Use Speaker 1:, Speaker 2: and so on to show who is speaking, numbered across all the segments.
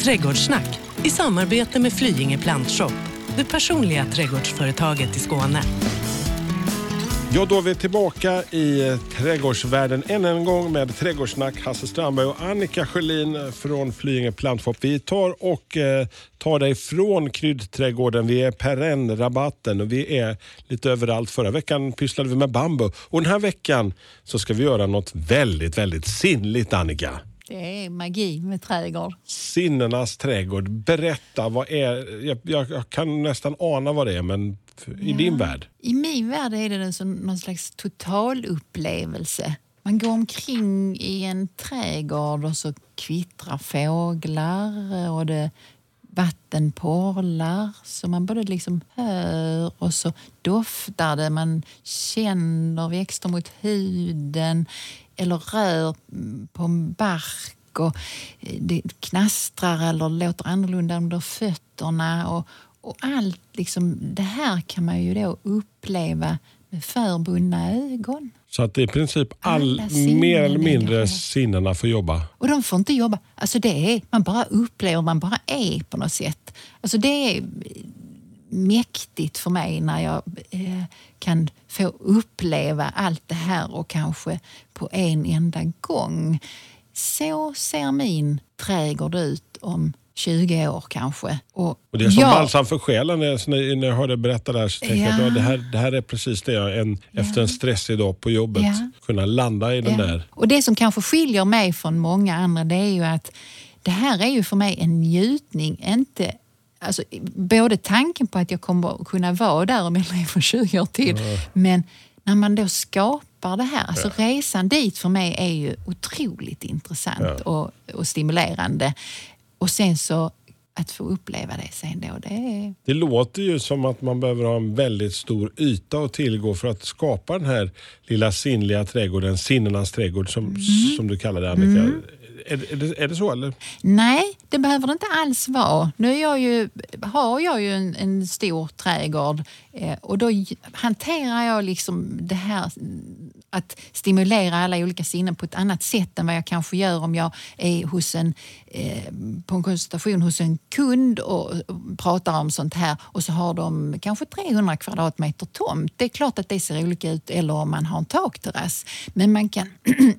Speaker 1: Trädgårdssnack i samarbete med Flyinge Plantshop, det personliga trädgårdsföretaget i Skåne.
Speaker 2: Ja, då är vi tillbaka i trädgårdsvärlden än en gång med Trädgårdssnack. Hasse Strandberg och Annika Sjölin från Flyinge Plantshop. Vi tar dig från kryddträdgården. Vi är perennrabatten och vi är lite överallt. Förra veckan pysslade vi med bambu. Och den här veckan så ska vi göra något väldigt, väldigt sinnligt, Annika.
Speaker 3: Det är magi med trädgård.
Speaker 2: Sinnenas trädgård. Berätta, vad är... Jag kan nästan ana vad det är, men i din värld?
Speaker 3: I min värld är det någon slags totalupplevelse. Man går omkring i en trädgård och så kvittrar fåglar och det vatten porlar så man både liksom hör och så doftar det. Man känner växter mot huden eller rör på en bark och det knastrar eller låter annorlunda under fötterna och allt liksom, det här kan man ju då uppleva med förbundna ögon.
Speaker 2: Så att i princip mer eller mindre sinnena får jobba.
Speaker 3: Och de får inte jobba. Alltså det är, man bara upplever, man bara är på något sätt. Alltså det är mäktigt för mig när jag kan få uppleva allt det här och kanske på en enda gång. Så ser min trädgård ut om 20 år kanske. Och
Speaker 2: det är som balsam för själen när jag hörde berätta där så tänkte jag att det här är precis det jag efter en stressig dag på jobbet kunna landa i den där.
Speaker 3: Och det som kanske skiljer mig från många andra det är ju att det här är ju för mig en njutning, inte alltså, både tanken på att jag kommer kunna vara där om jag lever 20 år till men när man då skapar det här, alltså resan dit för mig är ju otroligt intressant och stimulerande. Och sen så att få uppleva det sen då,
Speaker 2: det låter ju som att man behöver ha en väldigt stor yta att tillgå för att skapa den här lilla sinnliga trädgården, sinnenas trädgård som du kallar det, Annika. Är det så eller?
Speaker 3: Nej, det behöver det inte alls vara. Nu har jag ju en stor trädgård och då hanterar jag liksom det här att stimulera alla olika sinnen på ett annat sätt än vad jag kanske gör om jag är på en konsultation hos en kund och pratar om sånt här och så har de kanske 300 kvadratmeter tomt. Det är klart att det ser olika ut eller om man har en takterrass. Men man kan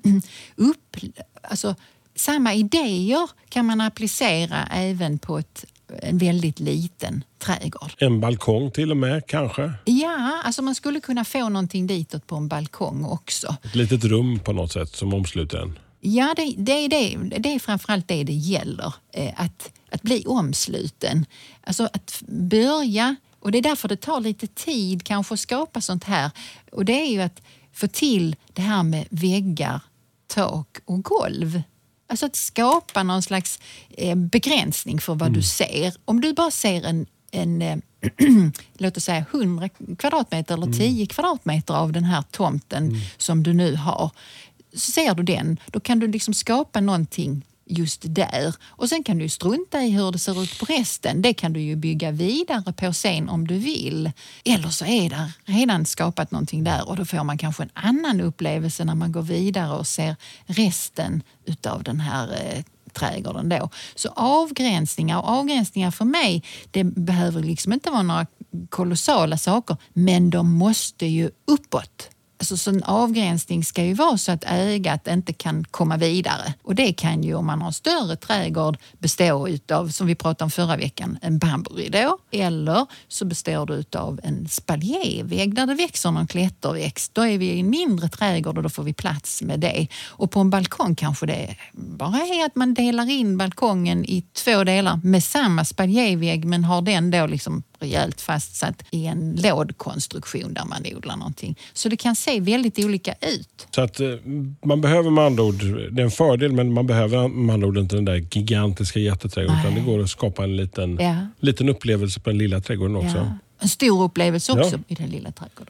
Speaker 3: samma idéer kan man applicera även på en väldigt liten trädgård.
Speaker 2: En balkong till och med kanske?
Speaker 3: Ja, alltså man skulle kunna få någonting ditåt på en balkong också.
Speaker 2: Ett litet rum på något sätt som omsluter den?
Speaker 3: Ja, det är framförallt det gäller. Att bli omsluten. Alltså att börja, och det är därför det tar lite tid kanske att skapa sånt här. Och det är ju att få till det här med väggar, tak och golv. Alltså att skapa någon slags begränsning för vad du ser. Om du bara ser en låt oss säga 100 kvadratmeter eller 10 kvadratmeter av den här tomten som du nu har. Så ser du den, då kan du liksom skapa någonting just där. Och sen kan du strunta i hur det ser ut på resten. Det kan du ju bygga vidare på sen om du vill. Eller så är det redan skapat någonting där och då får man kanske en annan upplevelse när man går vidare och ser resten utav den här trädgården då. Så avgränsningar för mig, det behöver liksom inte vara några kolossala saker, men de måste ju uppåt. Alltså så en avgränsning ska ju vara så att ögat inte kan komma vidare. Och det kan ju om man har större trädgård bestå utav, som vi pratade om förra veckan, en bamburidå. Eller så består det utav en spaljévägg där det växer någon klätterväxt. Då är vi i en mindre trädgård och då får vi plats med det. Och på en balkong kanske det bara är att man delar in balkongen i 2 delar med samma spaljévägg men har den då liksom rejält fastsatt i en lådkonstruktion där man odlar någonting. Så det kan se väldigt olika ut.
Speaker 2: Så att man behöver med andra ord, det är en fördel men man behöver med andra ord inte den där gigantiska jätteträdgården utan det går att skapa en liten upplevelse på den lilla trädgården också.
Speaker 3: Ja. En stor upplevelse också i den lilla trädgården.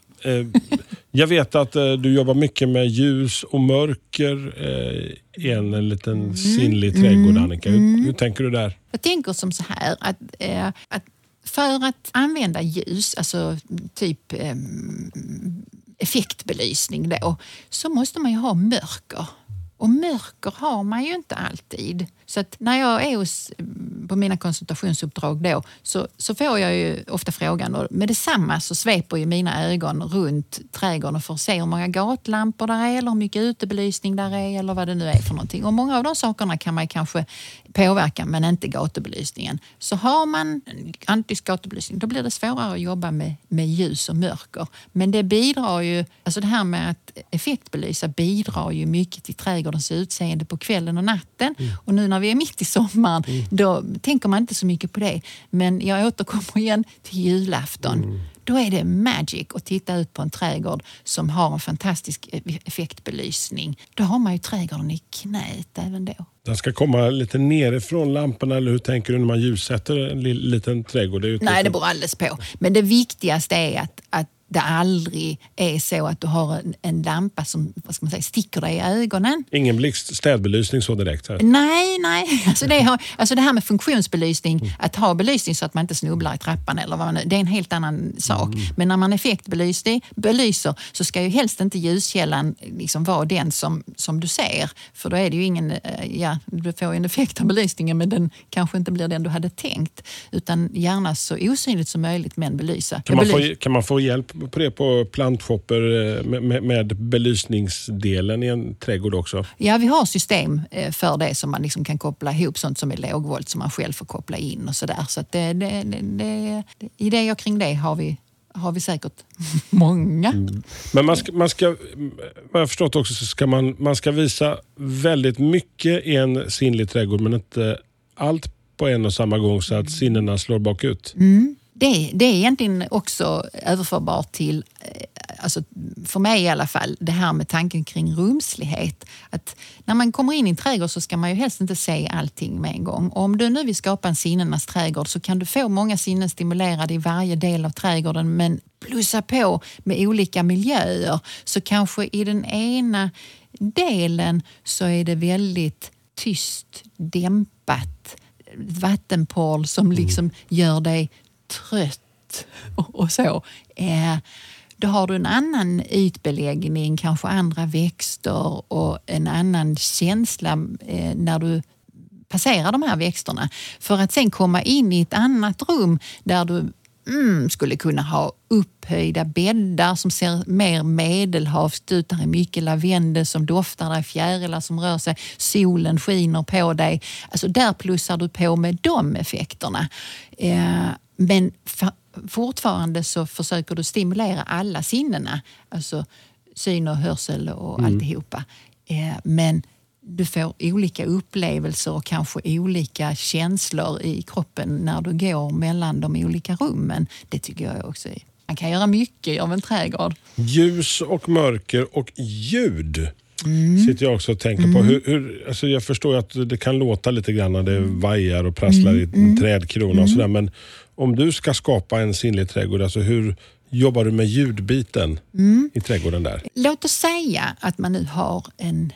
Speaker 2: Jag vet att du jobbar mycket med ljus och mörker i en liten sinnlig trädgård, Annika. Hur tänker du där?
Speaker 3: Jag tänker som så här att för att använda ljus, alltså typ effektbelysning då, så måste man ju ha mörker. Och mörker har man ju inte alltid. Så att när jag är på mina konsultationsuppdrag då, så får jag ju ofta frågan, och med detsamma så sveper ju mina ögon runt trädgården för att se hur många gatlampor där är eller hur mycket utebelysning där är eller vad det nu är för någonting. Och många av de sakerna kan man kanske påverka, men inte gatubelysningen. Så har man antisk gatubelysning, då blir det svårare att jobba med ljus och mörker. Men det bidrar ju, alltså det här med att effektbelysa bidrar ju mycket till trädgårdens utseende på kvällen och natten. Och nu när vi är mitt i sommaren, då tänker man inte så mycket på det. Men jag återkommer igen till julafton. Då är det magic att titta ut på en trädgård som har en fantastisk effektbelysning. Då har man ju trädgården i knät även då.
Speaker 2: Den ska komma lite nerifrån lamporna, eller hur tänker du när man ljussätter en liten trädgård?
Speaker 3: Nej, det beror alldeles på. Men det viktigaste är att det aldrig är så att du har en lampa som, vad ska man säga, sticker dig i ögonen.
Speaker 2: Ingen städbelysning så direkt här?
Speaker 3: Nej. Alltså det här med funktionsbelysning, att ha belysning så att man inte snubblar i trappan eller vad man, det är en helt annan sak. Men när man effektbelyser så ska ju helst inte ljuskällan liksom vara den som du ser. För då är det ju ingen, du får en effekt av belysningen, men den kanske inte blir den du hade tänkt. Utan gärna så osynligt som möjligt, men belysa.
Speaker 2: Kan man få hjälp på det på plantshopper med belysningsdelen i en trädgård också?
Speaker 3: Ja, vi har system för det som man liksom kan koppla ihop, sånt som är lågvolt som man själv får koppla in och sådär. Så att idéer kring det har vi säkert många.
Speaker 2: Men man ska, vad jag förstått också, så ska man ska visa väldigt mycket i en sinnlig trädgård, men inte allt på en och samma gång så att sinnena slår bakut.
Speaker 3: Det är egentligen också överförbart till, alltså för mig i alla fall, det här med tanken kring rumslighet. Att när man kommer in i en trädgård så ska man ju helst inte se allting med en gång. Och om du nu vill skapa en sinnenas trädgård så kan du få många sinnen stimulerade i varje del av trädgården, men plussa på med olika miljöer. Så kanske i den ena delen så är det väldigt tyst, dämpat, vattenpål som liksom gör dig trött och så. Då har du en annan ytbeläggning, kanske andra växter och en annan känsla när du passerar de här växterna. För att sen komma in i ett annat rum där du skulle kunna ha upphöjda bäddar som ser mer medelhavskt ut. Där är mycket lavendel som doftar, där är fjärilar som rör sig, solen skiner på dig. Alltså där plussar du på med de effekterna. Men fortfarande så försöker du stimulera alla sinnena. Alltså syn och hörsel och alltihopa. Men du får olika upplevelser och kanske olika känslor i kroppen när du går mellan de olika rummen. Det tycker jag också är. Man kan göra mycket av en trädgård.
Speaker 2: Ljus och mörker och ljud sitter jag också och tänker på. Alltså jag förstår ju att det kan låta lite grann när det vajar och prasslar i en trädkrona och sådär. Men om du ska skapa en sinnlig trädgård, alltså hur jobbar du med ljudbiten i trädgården där? Låt
Speaker 3: oss säga att man nu har en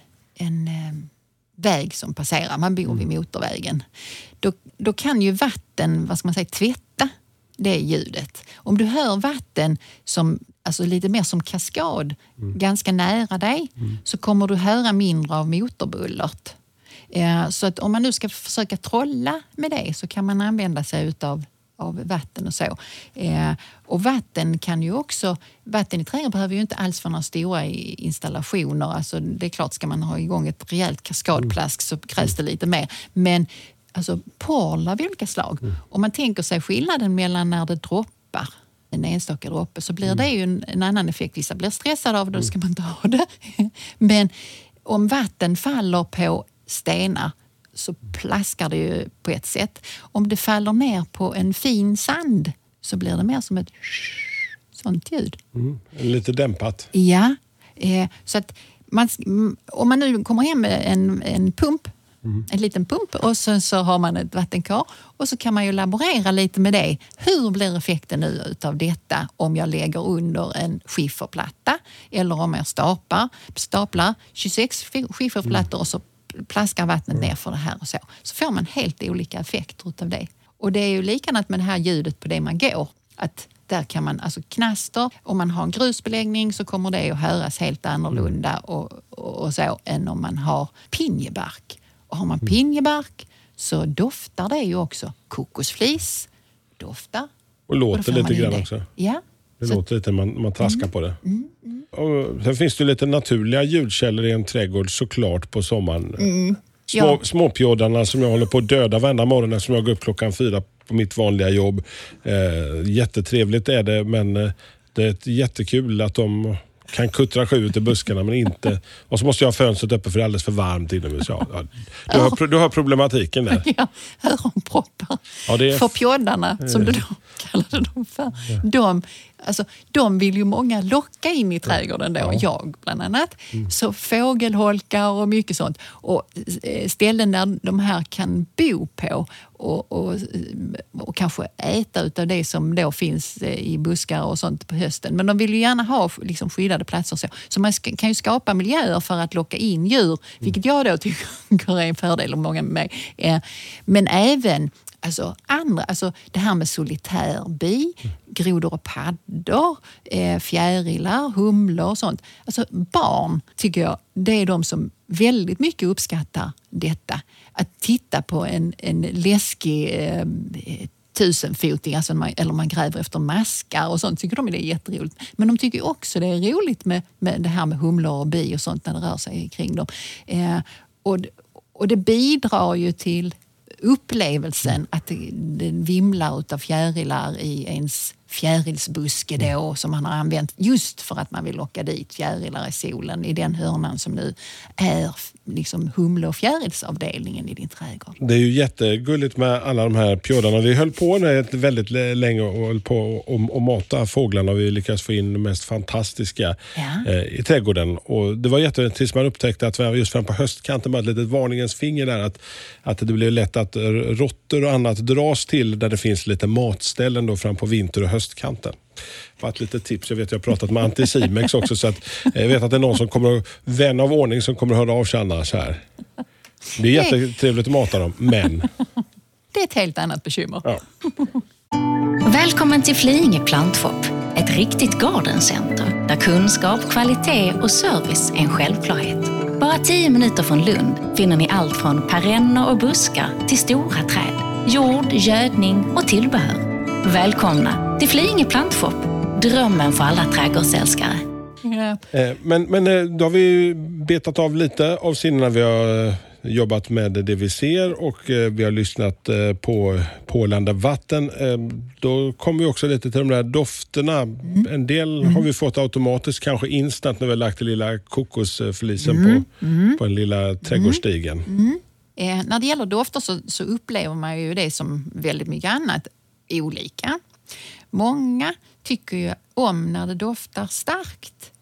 Speaker 3: väg som passerar. Man bor vid motorvägen. Då kan ju vatten, vad ska man säga, tvätta det ljudet. Om du hör vatten som, alltså lite mer som kaskad ganska nära dig, så kommer du höra mindre av motorbullret. Så att om man nu ska försöka trolla med det så kan man använda sig av vatten och så. Och vatten kan ju också, vatten i trädgården behöver ju inte alls vara några stora installationer. Alltså det är klart, ska man ha igång ett rejält kaskadplask så krävs det lite mer. Men alltså porl av olika slag. Om man tänker sig skillnaden mellan när det droppar, en enstaka droppe, så blir det ju en annan effekt. Vissa blir stressade av det, då ska man inte ha det. Men om vatten faller på stenar så plaskar det ju på ett sätt. Om det faller ner på en fin sand så blir det mer som ett sånt ljud.
Speaker 2: Lite dämpat.
Speaker 3: Ja, så att om man nu kommer hem med en pump, en liten pump, och så har man ett vattenkar, och så kan man ju laborera lite med det. Hur blir effekten nu utav detta om jag lägger under en skifferplatta eller om jag staplar 26 skifferplattor och så plaskar vattnet ner för det här och så. Så får man helt olika effekter utav det. Och det är ju likadant med det här ljudet på det man går. Att där kan man, alltså knaster, om man har en grusbeläggning så kommer det att höras helt annorlunda och så än om man har pinjebark. Och har man pinjebark så doftar det ju också. Kokosflis doftar.
Speaker 2: Och låter lite grann också.
Speaker 3: Ja.
Speaker 2: Det låter lite när man traskar på det. Och sen finns det lite naturliga ljudkällor i en trädgård såklart på sommaren. Småpjådarna som jag håller på att döda varenda morgon som jag går upp 4:00 på mitt vanliga jobb. Jättetrevligt är det, men det är jättekul att de kan kuttra sig ut i buskarna men inte. Och så måste jag ha fönstret uppe för det är alldeles för varmt inomhus. Du har problematiken där.
Speaker 3: Ja, öronproppar.
Speaker 2: Ja, det är...
Speaker 3: För pjoddarna, som du då kallade dem för. De vill ju många locka in i trädgården då, jag bland annat. Så fågelholkar och mycket sånt. Och ställen där de här kan bo på och kanske äta utav det som då finns i buskar och sånt på hösten. Men de vill ju gärna ha liksom skyddade platser så man kan ju skapa miljöer för att locka in djur, vilket jag då tycker är en fördel och många med mig. Men även det här med solitärbi, grodor och paddor, fjärilar, humlor och sånt. Alltså barn tycker jag, det är de som väldigt mycket uppskattar detta. Att titta på en läskig 1000-foting, eller man gräver efter maskar och sånt, tycker de är det jätteroligt. Men de tycker också det är roligt med det här med humlor och bi och sånt när det rör sig kring dem. Och det bidrar ju till upplevelsen att det vimlar utav fjärilar i ens fjärilsbuske då, som man har använt just för att man vill locka dit fjärilar i solen i den hörnan som nu är liksom humle- och fjärilsavdelningen i din trädgård. Det
Speaker 2: är ju jättegulligt med alla de här pjådarna. Vi höll på väldigt länge och höll på att mata fåglarna och vi lyckades få in de mest fantastiska i trädgården. Och det var jätteroligt tills man upptäckte att just fram på höstkanten med ett litet varningens finger där att det blev lätt att råttor och annat dras till där det finns lite matställen då fram på vinter- och höstkanten. Bara ett litet tips. Jag vet jag har pratat med Anticimex också så att jag vet att det är någon som kommer vän av ordning som kommer att höra av sig annars här. Det är jättetrevligt att mata dem, men...
Speaker 3: Det är ett helt annat bekymmer.
Speaker 2: Ja.
Speaker 4: Välkommen till Flyinge Plantshop. Ett riktigt gardencenter där kunskap, kvalitet och service är en självklarhet. Bara 10 minuter från Lund finner ni allt från perenner och buskar till stora träd, jord, gödning och tillbehör. Välkomna till Flyinge Plantshop. Drömmen för alla trädgårdsälskare.
Speaker 3: Ja.
Speaker 2: Men då har vi betat av lite av sinnena. Vi har jobbat med det vi ser och vi har lyssnat på pålande vatten. Då kommer vi också lite till de där dofterna. En del har vi fått automatiskt, kanske instant när vi har lagt den lilla kokosflisen på den lilla trädgårdsstigen.
Speaker 3: När det gäller dofter så upplever man ju det som väldigt mycket annat olika. Många tycker ju om när det doftar starkt.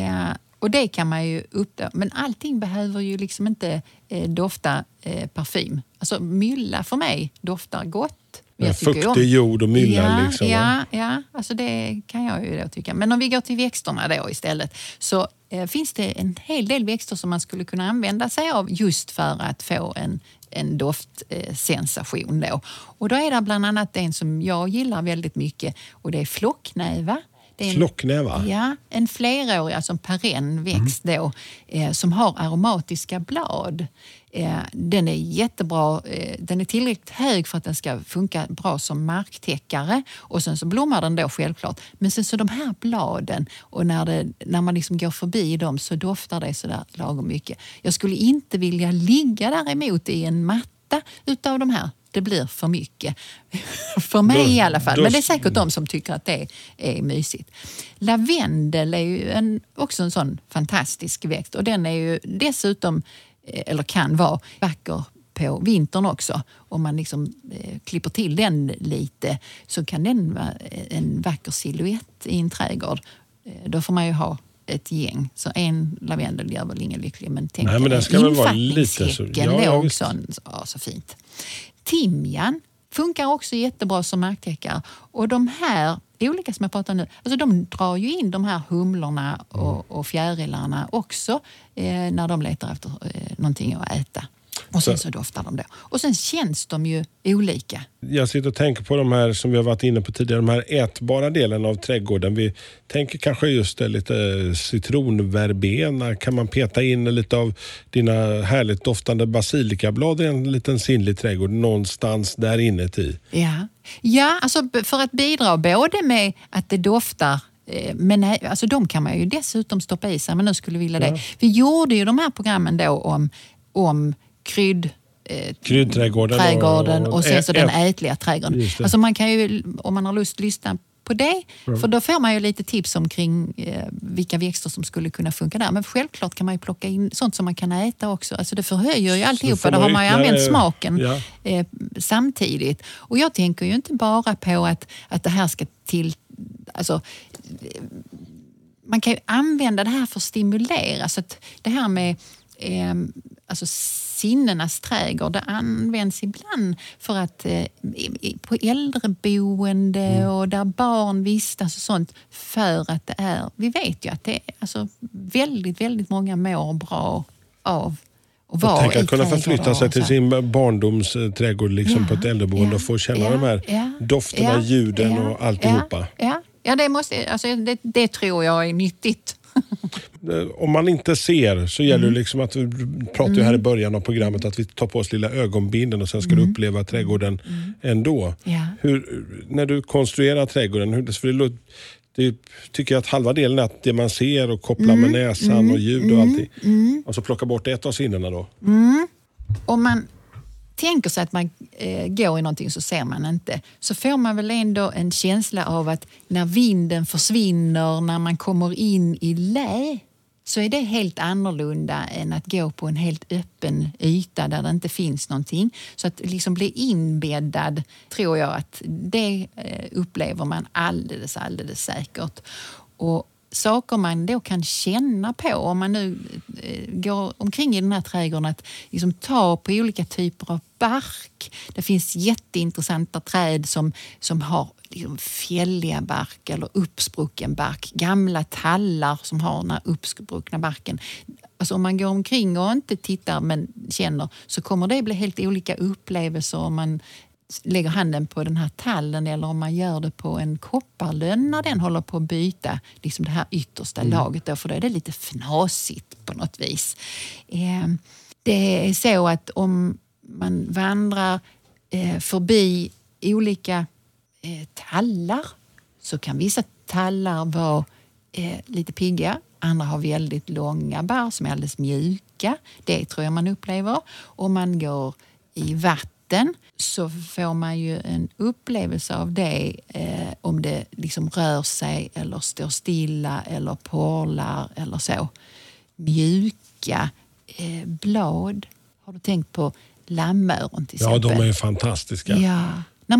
Speaker 3: Och det kan man ju uppdaga. Men allting behöver ju liksom inte dofta parfym. Alltså mylla för mig doftar gott.
Speaker 2: Fuktig jord och mylla liksom.
Speaker 3: Ja, alltså det kan jag ju då tycka. Men om vi går till växterna då istället så finns det en hel del växter som man skulle kunna använda sig av just för att få en doftsensation då. Och då är det bland annat en som jag gillar väldigt mycket och det är flocknäva.
Speaker 2: Flocknäva?
Speaker 3: Ja, en flerårig, alltså en perennväxt då, som har aromatiska blad. Den är jättebra, den är tillräckligt hög för att den ska funka bra som marktäckare och sen så blommar den då självklart. Men sen så de här bladen och när man liksom går förbi dem så doftar det sådär lagom mycket. Jag skulle inte vilja ligga däremot i en matta utav de här. Det blir för mycket. För mig i alla fall. Men det är säkert de som tycker att det är mysigt. Lavendel är ju också en sån fantastisk växt. Och den är ju dessutom, eller kan vara, vacker på vintern också. Om man liksom klipper till den lite så kan den vara en vacker silhuett i en trädgård. Då får man ju ha ett gäng. Så en lavendel gör väl ingen lycklig. Men tänk
Speaker 2: men den ska väl vara lite så.
Speaker 3: Det är också så fint. Timjan funkar också jättebra som marktäckare. Och de här olika som jag pratar nu, alltså de drar ju in de här humlorna och fjärilarna också när de letar efter någonting att äta. Och sen så doftar de då. Och sen känns de ju olika.
Speaker 2: Jag sitter och tänker på de här som vi har varit inne på tidigare, de här ätbara delen av trädgården. Vi tänker kanske just det, lite citronverbena. Kan man peta in lite av dina härligt doftande basilikablad i en liten sinnlig trädgård någonstans där inne i?
Speaker 3: Ja, alltså för att bidra både med att det doftar, men alltså de kan man ju dessutom stoppa i sig, men nu skulle vilja det. Vi gjorde ju de här programmen då om kryddträdgården och sen så den ätliga trädgården. Alltså man kan ju, om man har lust, lyssna på det. För då får man ju lite tips omkring vilka växter som skulle kunna funka där. Men självklart kan man ju plocka in sånt som man kan äta också. Alltså det förhöjer ju alltihopa. Då har man ju använt smaken samtidigt. Och jag tänker ju inte bara på att det här ska till... Alltså, man kan ju använda det här för att stimulera. Så att det här med alltså sinnenas trädgård, det används ibland för att på äldreboende och där barn vistas och sånt, för att det är, vi vet ju att det är alltså väldigt, väldigt många mår bra av att vara i trädgården. Att kunna
Speaker 2: förflytta sig till sin barndomsträdgård liksom på ett äldreboende och få känna de här dofterna, ljuden och alltihopa.
Speaker 3: Ja, det tror jag är nyttigt.
Speaker 2: Om man inte ser så gäller det liksom att vi pratade ju här i början av programmet att vi tar på oss lilla ögonbinden och sen ska du uppleva trädgården ändå. När du konstruerar trädgården, det tycker jag att halva delen är att det man ser och kopplar med näsan och ljud och allting. Och så plocka bort ett av sinnena då.
Speaker 3: Om man tänker sig att man går i någonting så ser man inte. Så får man väl ändå en känsla av att när vinden försvinner, när man kommer in i lä, så är det helt annorlunda än att gå på en helt öppen yta där det inte finns någonting. Så att liksom bli inbäddad, tror jag att det upplever man alldeles säkert. Och saker man då kan känna på om man nu går omkring i den här trädgården, att liksom ta på olika typer av bark. Det finns jätteintressanta träd som har liksom fjälliga bark eller uppsprucken bark. Gamla tallar som har den här uppspruckna barken. Alltså om man går omkring och inte tittar men känner, så kommer det bli helt olika upplevelser om man lägger handen på den här tallen eller om man gör det på en kopparlönn när den håller på att byta liksom det här yttersta laget då, för då är det lite fnasigt på något vis. Det är så att om man vandrar förbi olika tallar, så kan vissa tallar vara lite pigga, andra har väldigt långa barr som är alldeles mjuka. Det tror jag man upplever. Om man går i vatten så får man ju en upplevelse av det om det liksom rör sig eller står stilla eller porlar eller så. Mjuka blad. Har du tänkt på lammöron till exempel?
Speaker 2: Ja, de är fantastiska.
Speaker 3: Ja, när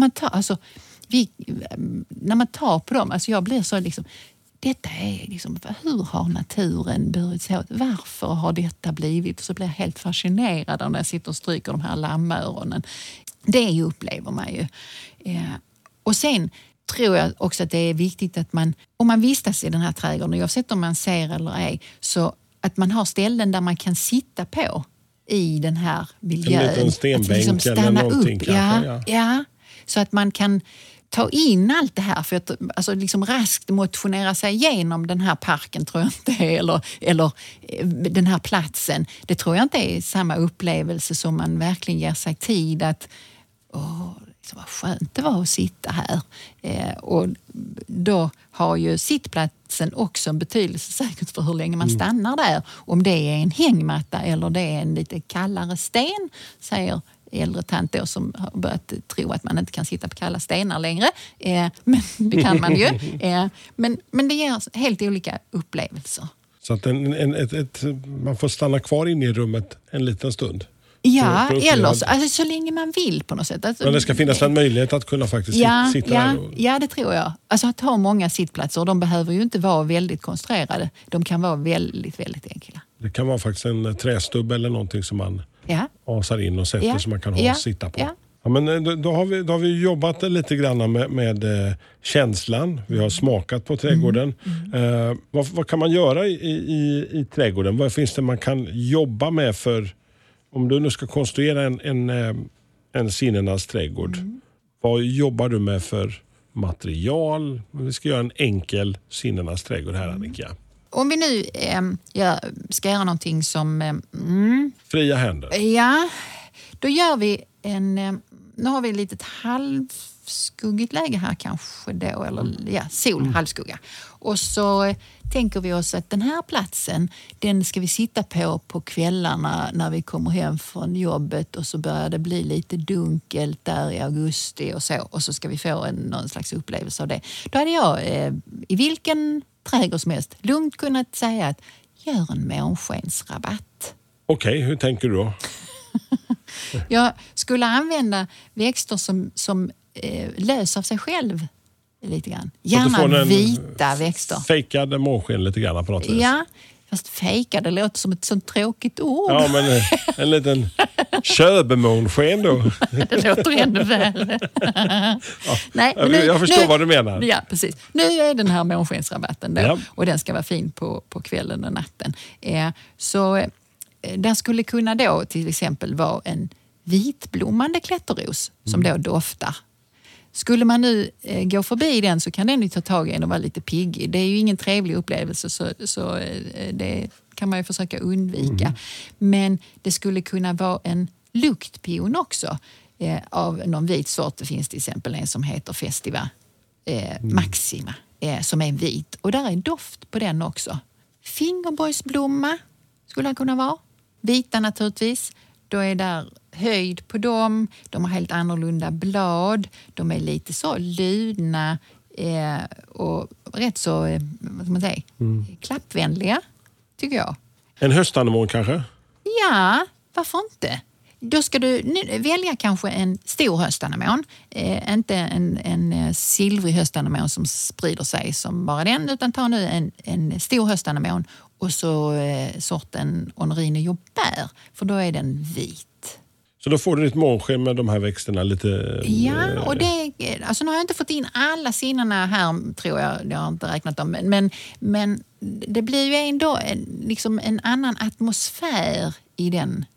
Speaker 3: man tar på dem, alltså jag blir så liksom, detta är liksom, hur har naturen burit sig åt? Varför har detta blivit? Och så blir jag helt fascinerad när jag sitter och stryker de här lammöronen. Det upplever man ju. Och sen tror jag också att det är viktigt att man, om man vistas i den här trädgården, oavsett om man ser eller ej, så att man har ställen där man kan sitta på i den här miljön.
Speaker 2: En liten stenbänk liksom eller någonting kanske.
Speaker 3: Ja, så att man kan ta in allt det här, för att alltså liksom raskt motionera sig igenom den här parken tror jag inte är, eller den här platsen. Det tror jag inte är samma upplevelse som man verkligen ger sig tid att liksom vad skönt det var att sitta här. Och då har ju sittplatsen också en betydelse säkert för hur länge man stannar där. Om det är en hängmatta eller det är en lite kallare sten, säger äldre tant då, som har börjat tro att man inte kan sitta på kalla stenar längre. Men det kan man ju. Men det ger helt olika upplevelser.
Speaker 2: Så att man får stanna kvar inne i rummet en liten stund?
Speaker 3: Ja, eller så länge man vill på något sätt. Alltså,
Speaker 2: men det ska finnas en möjlighet att kunna faktiskt sitta här?
Speaker 3: Ja, det tror jag. Alltså att ha många sittplatser, och de behöver ju inte vara väldigt konstruerade. De kan vara väldigt, väldigt enkla. Det
Speaker 2: kan vara faktiskt en trästubb eller någonting som man asar in och sätter som man kan sitta på. Ja, men då har vi jobbat lite grann med känslan. Vi har smakat på trädgården. Vad kan man göra i trädgården? Vad finns det man kan jobba med för Om du nu ska konstruera en sinnenas trädgård, vad jobbar du med för material? Vi ska göra en enkel sinnenas trädgård här, Annika.
Speaker 3: Om vi nu ska göra någonting som...
Speaker 2: Fria händer.
Speaker 3: Ja, då gör vi nu har vi ett litet halvskuggigt läge här kanske då, eller sol, halvskugga. Och så tänker vi oss att den här platsen, den ska vi sitta på kvällarna när vi kommer hem från jobbet, och så börjar det bli lite dunkelt där i augusti och så. Och så ska vi få någon slags upplevelse av det. Då hade jag i vilken trädgård som helst lugnt kunnat säga att gör en månskensrabatt.
Speaker 2: Okej, hur tänker du då?
Speaker 3: Jag skulle använda växter som löser av sig själv lite grann. Gärna vita växter.
Speaker 2: Fejkade månsken lite grann på något vis.
Speaker 3: Ja, fast fejkade låter som ett sånt tråkigt ord.
Speaker 2: Ja, men en liten köbemånsken då.
Speaker 3: Det låter ännu värre.
Speaker 2: Ja,
Speaker 3: nej,
Speaker 2: jag förstår vad du menar.
Speaker 3: Ja, precis. Nu är den här månskensrabatten då,
Speaker 2: ja.
Speaker 3: Och den ska vara fin på kvällen och natten. Så där skulle kunna då till exempel vara en vitblommande klätterros som då doftar. Skulle man nu gå förbi den så kan den ju ta tag i en och vara lite piggig. Det är ju ingen trevlig upplevelse, så det kan man ju försöka undvika. Men det skulle kunna vara en luktpion också av någon vit sort. Det finns till exempel en som heter Festiva Maxima som är vit. Och där är doft på den också. Fingerborgsblomma skulle det kunna vara. Vita naturligtvis. Då är där höjd på dem. De har helt annorlunda blad. De är lite så ludna och rätt så, vad ska man säga, klappvänliga, tycker jag. En
Speaker 2: höstanemon kanske?
Speaker 3: Ja, varför inte? Då ska du välja kanske en stor höstanemon. Inte en silvrig höstanemon som sprider sig som bara den, utan ta nu en stor höstanemon och så sorten Honorine Joubert, för då är den vit.
Speaker 2: Så då får du ditt månsken med de här växterna lite...
Speaker 3: Ja, och alltså nu har jag inte fått in alla sinnena här, tror jag har inte räknat dem. Men det blir ju ändå liksom en annan atmosfär i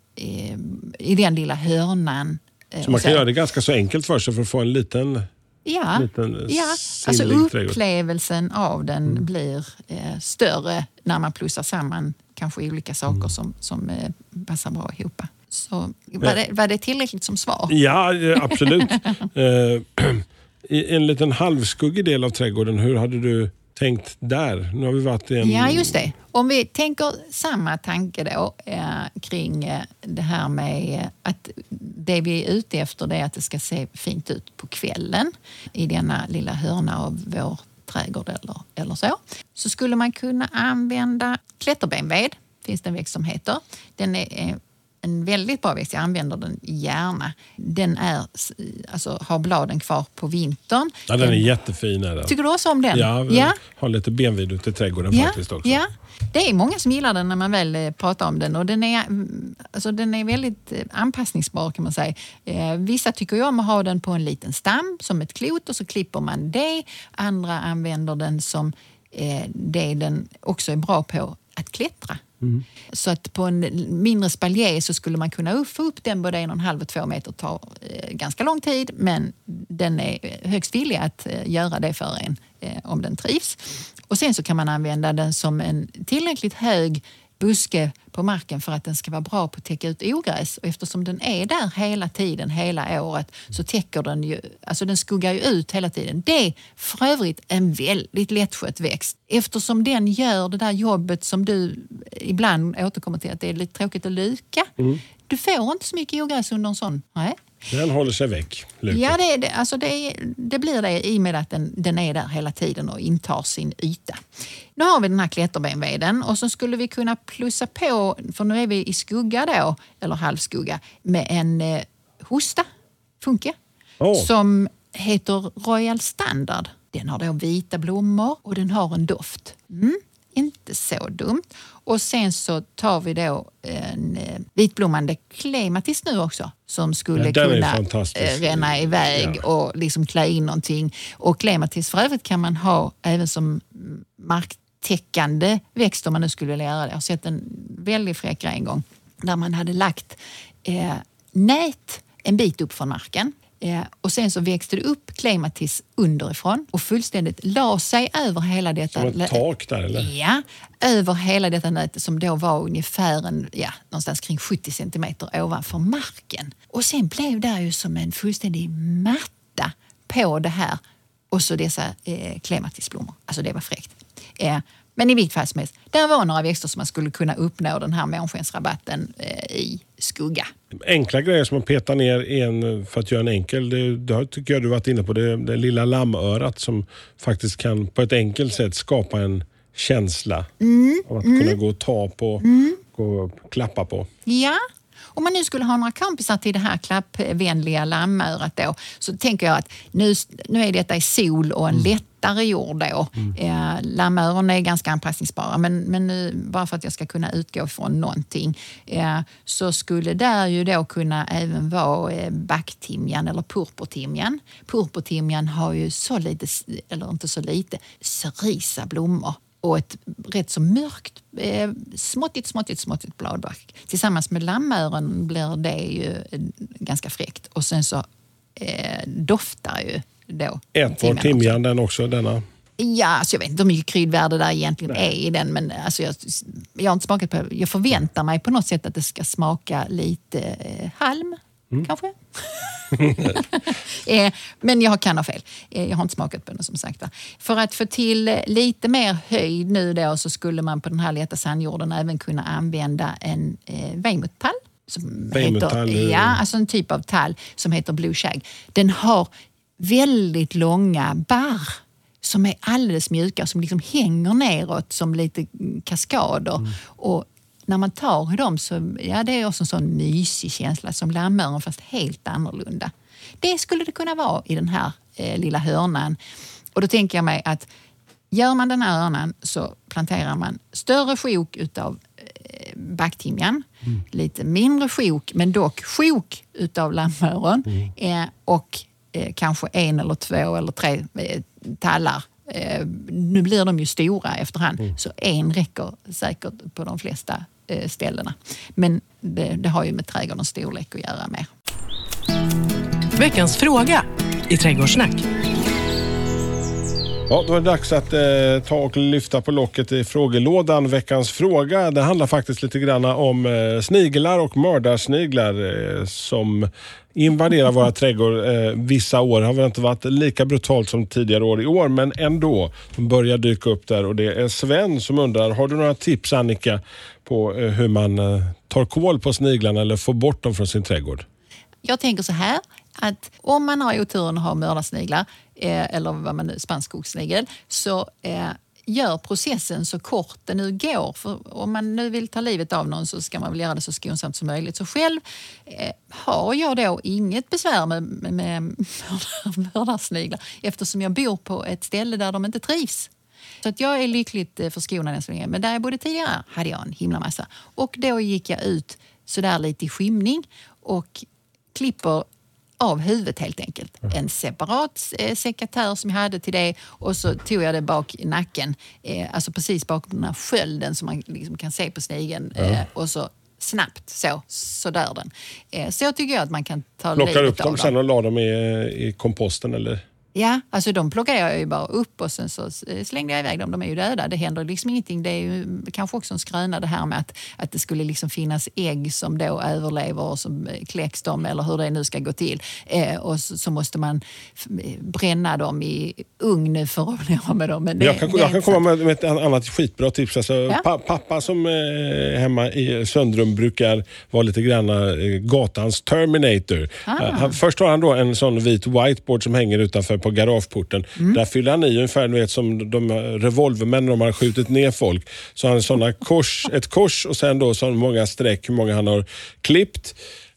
Speaker 3: den lilla hörnan.
Speaker 2: Så man kan göra det ganska så enkelt för sig för att få en liten...
Speaker 3: Ja, alltså upplevelsen av den blir större när man plussar samman kanske olika saker som passar bra ihop. Så var det tillräckligt som svar?
Speaker 2: Ja, absolut. En liten halvskuggig del av trädgården, hur hade du tänkt där? Nu har vi varit i en...
Speaker 3: Ja, just det. Om vi tänker samma tanke då kring det här med att det vi är ute efter, det är att det ska se fint ut på kvällen i denna lilla hörna av vår trädgård eller så. Så skulle man kunna använda klätterbenved, finns det en växt som heter. Den är en väldigt bra växt, jag använder den gärna. Den har bladen kvar på vintern.
Speaker 2: Ja, den är jättefin.
Speaker 3: Tycker du också om den?
Speaker 2: Ja, har lite benvid ute i trädgården faktiskt också.
Speaker 3: Ja, det är många som gillar den när man väl pratar om den. Och den är väldigt anpassningsbar, kan man säga. Vissa tycker ju om att ha den på en liten stam som ett klot och så klipper man det. Andra använder den som det den också är bra på, att klättra. Så att på en mindre spaljer så skulle man kunna få upp den både 1,5 och 2 meter, tar ganska lång tid, men den är högst villig att göra det för en om den trivs. Och sen så kan man använda den som en tillräckligt hög buske på marken för att den ska vara bra på att täcka ut ogräs. Och eftersom den är där hela tiden, hela året, så täcker den ju, alltså den skuggar ju ut hela tiden. Det är för övrigt en väldigt lättskött växt. Eftersom den gör det där jobbet som du ibland återkommer till, att det är lite tråkigt att luka. Du får inte så mycket ogräs under en sån. Nej.
Speaker 2: Den håller sig väck. Luka.
Speaker 3: Ja, det blir det i och med att den är där hela tiden och intar sin yta. Nu har vi den här klätterbenveden och så skulle vi kunna plussa på, för nu är vi i skugga då, eller halvskugga, med en hosta, funke, som heter Royal Standard. Den har då vita blommor och den har en doft. Inte så dumt. Och sen så tar vi då en vitblommande klematis nu också, som skulle kunna ränna iväg och liksom klä in någonting. Och klematis för övrigt kan man ha även som marktäckande växt om man nu skulle vilja göra det. Jag har sett en väldigt fräck grej en gång där man hade lagt nät en bit upp från marken. Och sen så växte det upp klematis underifrån och fullständigt la sig över hela detta...
Speaker 2: Som ett tak där, eller?
Speaker 3: Ja, över hela detta nätet som då var ungefär någonstans kring 70 centimeter ovanför marken. Och sen blev det ju som en fullständig matta på det här. Och så dessa klematisblommor. Alltså det var fräckt. Men i vilket fall som helst, där var några växter som man skulle kunna uppnå den här månskensrabatten i skugga.
Speaker 2: Enkla grejer som man petar ner för att göra en enkel. Det tycker jag du varit inne på. Det lilla lammörat som faktiskt kan på ett enkelt sätt skapa en känsla av att kunna gå och ta på, gå och klappa på.
Speaker 3: Ja. Om man nu skulle ha några kompisar till det här klappvänliga lammörat då, så tänker jag att nu är detta i sol och en lättare jord då. Lammöron är ganska anpassningsbara, men nu, bara för att jag ska kunna utgå från någonting, så skulle där ju då kunna även vara backtimjan eller purpurtimjan. Purpurtimjan har ju så lite, eller inte så lite, cerisa blommor. Och ett rätt så mörkt, småttigt bladverk. Tillsammans med lammöron blir det ju ganska fräckt. Och sen så doftar ju då
Speaker 2: ätbar timjan den också, denna?
Speaker 3: Ja, alltså jag vet inte hur mycket kryddvärde där egentligen är i den. Men alltså jag har inte smakat på det. Jag förväntar mig på något sätt att det ska smaka lite halm, kanske. Men jag kan ha fel. Jag har inte smakat på den som sagt. För att få till lite mer höjd nu då, så skulle man på den här lätta sandjorden även kunna använda en vejmuttall. Ja, alltså en typ av tall som heter Blue Shag. Den har väldigt långa barr som är alldeles mjuka, som liksom hänger neråt som lite kaskader. Och när man tar i dem så det är också en sån mysig känsla som lammöron, fast helt annorlunda. Det skulle det kunna vara i den här lilla hörnan. Och då tänker jag mig att gör man den här hörnan så planterar man större sjok utav backtimjan, lite mindre sjok, men dock sjok utav lammöron och kanske 1 eller 2 eller 3 tallar. Nu blir de ju stora efterhand, så 1 räcker säkert på de flesta ställena. Men det har ju med trädgårdens storlek att göra med.
Speaker 1: Veckans fråga i Trädgårdssnack.
Speaker 2: Ja, då är det dags att ta och lyfta på locket i frågelådan. Veckans fråga, det handlar faktiskt lite grann om sniglar och mördarsniglar som invaderar våra trädgård. Vissa år har väl inte varit lika brutalt som tidigare år i år, men ändå börjar dyka upp där. Och det är Sven som undrar, har du några tips, Annika, på hur man tar koll på sniglarna eller får bort dem från sin trädgård?
Speaker 3: Jag tänker så här, att om man har oturen att ha mördarsniglar eller vad man nu, spanskskogssnigel, så gör processen så kort det nu går. För om man nu vill ta livet av någon så ska man väl göra det så skonsamt som möjligt. Så själv har jag då inget besvär med mördarsniglar, eftersom jag bor på ett ställe där de inte trivs. Så att jag är lyckligt förskonad än så länge. Men där jag bodde tidigare hade jag en himla massa. Och då gick jag ut så där lite i skymning och klipper av huvudet helt enkelt. En separat sekatör som jag hade till det, och så tog jag det bak i nacken. Alltså precis bakom den här skölden som man liksom kan se på snigeln. Och så snabbt så där den. Så tycker jag att man kan ta livet av dem.
Speaker 2: Plockar upp dem sen och la dem i komposten eller?
Speaker 3: Ja, alltså de plockar jag ju bara upp och sen så slängde jag iväg dem. De är ju döda. Det händer liksom ingenting. Det är ju kanske också en skröna det här med att det skulle liksom finnas ägg som då överlever och som kläcks dem, eller hur det nu ska gå till. Och så måste man bränna dem i ugn för att bli av med dem. Men jag kan
Speaker 2: komma med ett annat skitbra tips. Alltså, pappa som hemma i Söndrum brukar vara lite grann gatans Terminator. Först har han då en sån vit whiteboard som hänger utanför på garageporten. Där fyller han i ungefär som de revolvermän de har skjutit ner folk. Så han sådana ett kors och sen då så många streck, hur många han har klippt.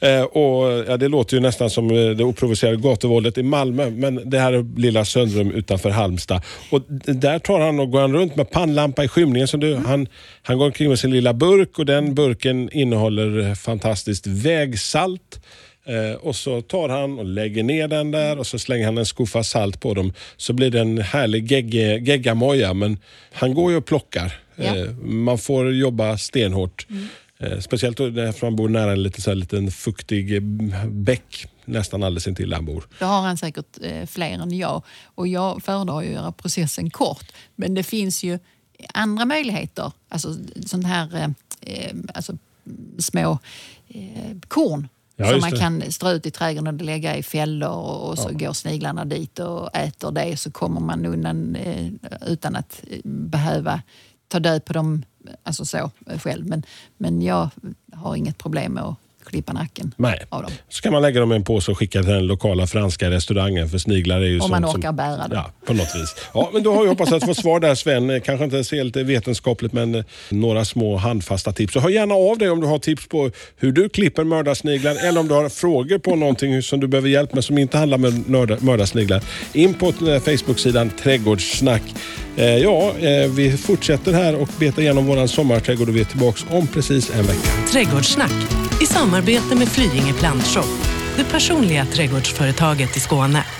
Speaker 2: Och det låter ju nästan som det oprovocerade gatuvåldet i Malmö, men det här är lilla Söndrum utanför Halmstad. Och där går han runt med pannlampa i skymningen. Så han går omkring med sin lilla burk, och den burken innehåller fantastiskt vägsalt. Och så tar han och lägger ner den där, och så slänger han en skuffa salt på dem, så blir det en härlig geggamoja. Men han går ju och plockar. Man får jobba stenhårt. Speciellt därför man bor nära en liten fuktig bäck nästan alldeles intill där han bor.
Speaker 3: Då har han säkert fler än jag. Och jag föredrar ju att göra processen kort. Men det finns ju andra möjligheter. Alltså sån här små korn. Som man kan strö ut i trädgården och lägga i fällor och så går sniglarna dit och äter det, så kommer man undan utan att behöva ta död på dem alltså så själv. Men jag har inget problem med att klippa nacken av dem.
Speaker 2: Så kan man lägga dem i en påse och skicka till den lokala franska restaurangen, för sniglar är ju
Speaker 3: om man orkar bära det.
Speaker 2: Ja, på något vis. Ja, men då har jag hoppas att få svar där, Sven. Kanske inte helt vetenskapligt, men några små handfasta tips. Så hör gärna av dig om du har tips på hur du klipper mördarsniglar, eller om du har frågor på någonting som du behöver hjälp med som inte handlar med mördarsniglar. In på Facebook-sidan Trädgårdssnack. Vi fortsätter här och betar igenom våran sommarträdgård och vi är tillbaka om precis en vecka.
Speaker 1: Trädgårdssnack i samarbete med Flyinge Plantshop, det personliga trädgårdsföretaget i Skåne.